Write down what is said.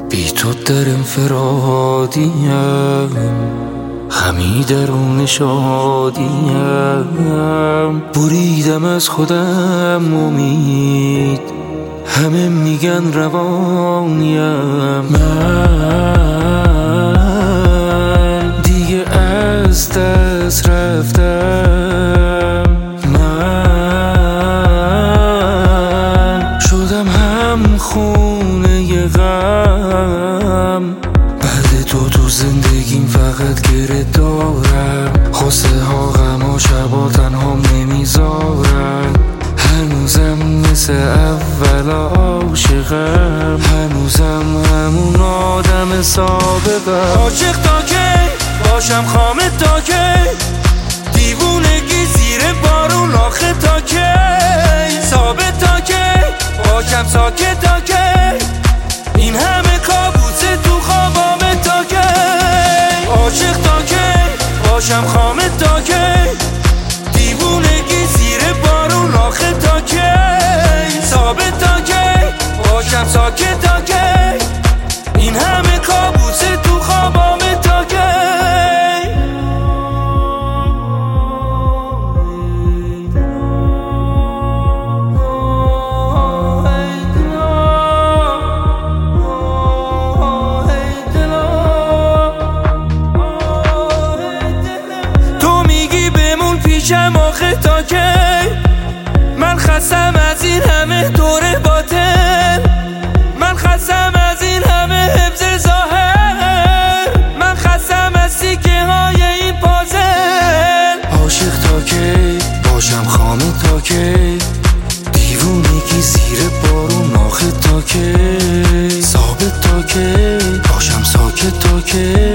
بی تو در انفرادیم، همی درون شادیم. بریدم از خودم امید، همه میگن روانیم. من دیگه از دست رفتم، من شدم هم خونه غم. بعد تو زندگیم فقط گره دارم، خواسته ها غم و شبا تنهام نمیذارم. هنوزم مثل اول عاشقم، هنوزم همون آدم سابقم. عاشق تا کی باشم خامه تا کی، دیوونگی زیر بارون آخه تا کی، ثابت تا کی باشم ساکت تا کی، این همه کابوس تو خوابامه تا کی. عاشق تا کی باشم خامه تا کی، دیوونگی زیر بارون آخه تا کی، ثابت تا کی باشم ساکت تا کی، این همه کابوس تو خوابامه تا کی. پیشم آخه تا کی، من خستم از این همه دور باطن، من خستم از این همه حفظ ظاهر، من خستم از سیکه های این پازل. عاشق تا کی باشم خامه تا کی، دیوونگی زیر بارون آخه تا کی، ثابت تا کی باشم ساکت تا کی،